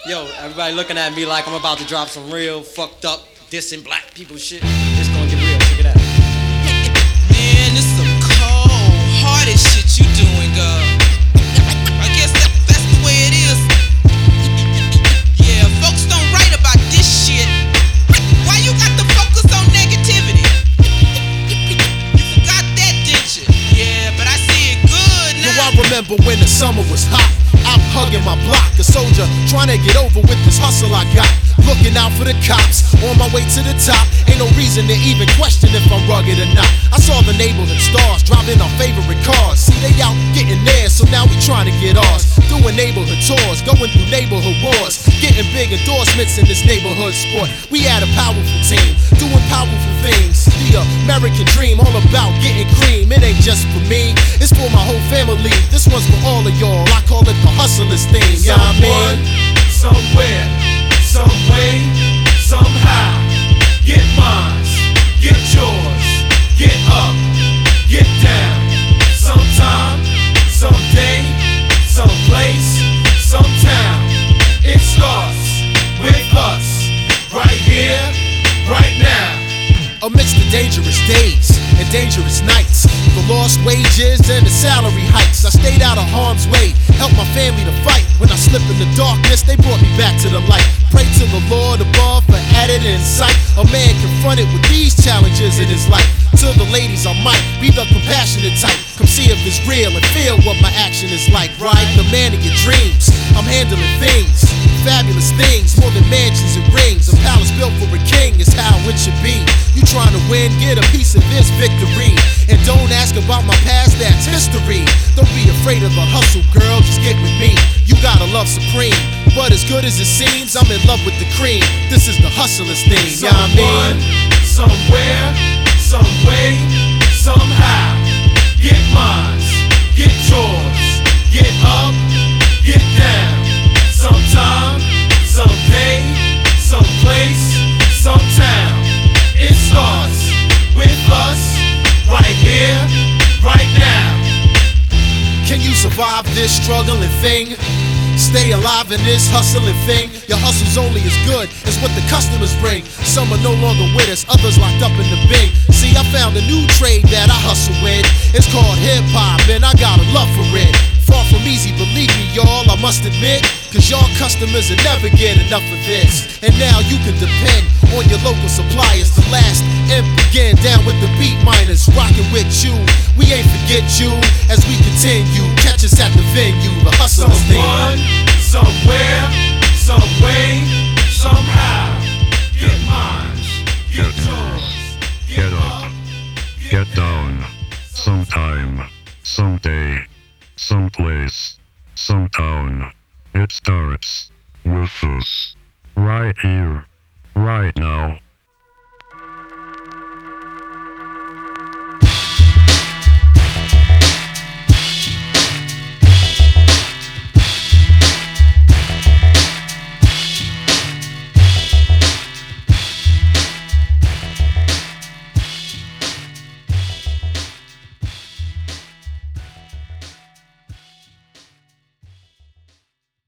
Yo, everybody looking at me like I'm about to drop some real fucked up dissing black people shit. It's gonna get real. Check it out. Man, this some cold-hearted shit you doing, I guess that's the way it is. Yeah, folks don't write about this shit. Why you got to focus on negativity? You forgot that, didn't you? Yeah, but I see it good now. Yo, I remember when the summer was hot, I'm hugging my block, a soldier trying to get over with this hustle I got. Looking out for the cops, on my way to the top. Ain't no reason to even question if I'm rugged or not. I saw the neighborhood stars driving our favorite cars. See, they out getting theirs, so now we trying to get ours. Doing neighborhood tours, going through neighborhood wars, getting big endorsements in this neighborhood sport. We had a powerful team, doing powerful things. The American dream, all about getting cream. It ain't just for me, it's for my whole family. This one's for all of y'all, I call it the hustler's theme. Yeah, I mean, somewhere, some way, somehow, get mines, get yours, get up, get down. Sometime, someday, someplace, sometime. It starts with us, right here, right now. Amidst the dangerous days and dangerous nights, the lost wages and the salary hikes, I stayed out of harm's way, helped my family to fight. When I slipped in the darkness, they brought me back to the light. Pray to the Lord above for added insight. A man confronted with these challenges in his life. To the ladies, I might be the compassionate type. Come see if it's real and feel what my action is like. Right, the man of your dreams, I'm handling things, fabulous things, more than mansions and rings. A palace built for a king is how it should be. You trying to win, get a piece of this victory. And don't ask about my past, that's history. Don't be afraid of the hustle, girl, just get with me. You gotta love supreme, but as good as it seems, I'm in love with the cream. This is the hustler's theme, yeah, I mean, somewhere, some way, somehow, get mines, get yours, get up, get down. Sometime, someday, someplace, sometime. It starts with us, right here, right now. Can you survive this struggling thing? Stay alive in this hustling thing. Your hustle's only as good as what the customers bring. Some are no longer with us, others locked up in the bin. See, I found a new trade that I hustle with. It's called hip-hop and I got a love for it. Far from easy, believe me y'all, I must admit, cause y'all customers will never get enough of this. And now you can depend on your local suppliers. The last M began down with the beat miners, rocking with you. We ain't forget you as we continue. Catch us at the venue, the hustler's thing. Someone, somewhere, some way, somehow. Get mines, get yours, Get up, get down, sometime, someday, someplace, sometime. It starts with us, right here, right now.